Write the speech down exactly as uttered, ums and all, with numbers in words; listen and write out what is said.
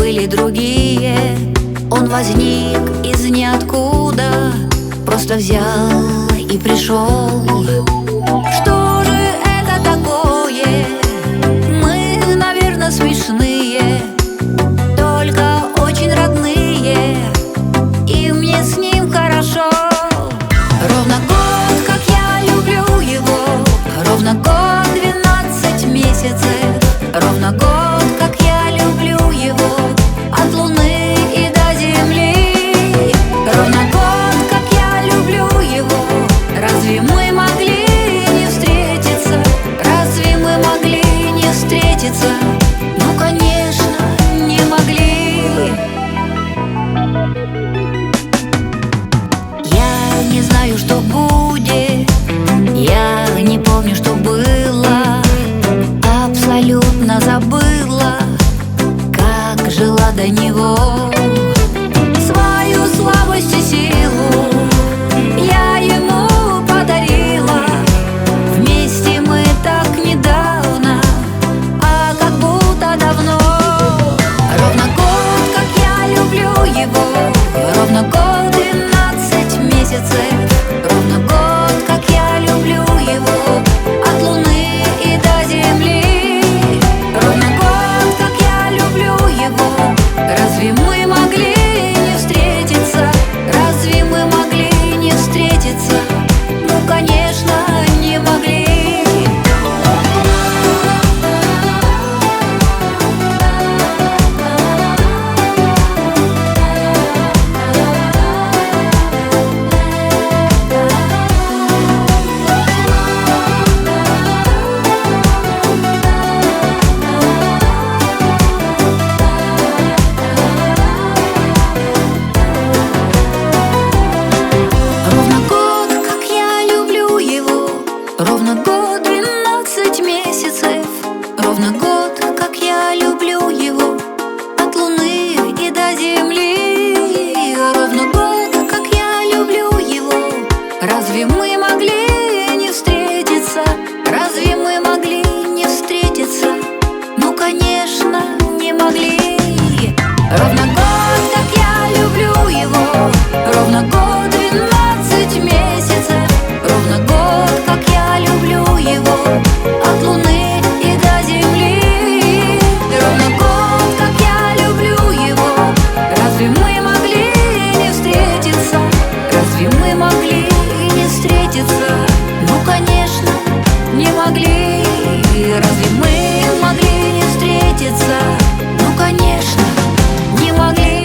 были другие. Он возник из ниоткуда, просто взял и пришел. Что же это такое? Мы, наверное, смешные, только очень родные, и мне с ним хорошо. Ровно год, как я люблю его, ровно год, двенадцать месяцев. Ровно год, как я люблю его, от луны и до земли. Ровно год, как я люблю его. Разве мы могли не встретиться? Разве мы могли не встретиться? Ну, конечно, не могли. Я не знаю, что будет, я не помню, что было, абсолютно забыла, как жила до него. Свою слабость и силу я ему подарила. Вместе мы так недавно, а как будто давно. Ровно год, как я люблю его, ровно год, двенадцать месяцев. Ровно год, как я люблю его, от луны и до земли. Ровно год, как я люблю его. Разве мы могли не встретиться? Разве мы могли не встретиться? Ну, конечно, не могли. Ровно год, двенадцать месяцев. Ровно год, как я люблю его, от луны и до земли. Ровно год, как я люблю его. Разве мы могли не встретиться? Разве мы могли не встретиться? Ну, конечно, не могли. Ровно год, как я люблю его. Ровно год, двенадцать месяцев. Ровно год, как я люблю его, от луны и до земли. Ровно год, как я люблю его. Разве мы могли не встретиться? Разве мы могли не встретиться? Ну, конечно, не могли. Разве мы могли не встретиться? Ну, конечно, не могли.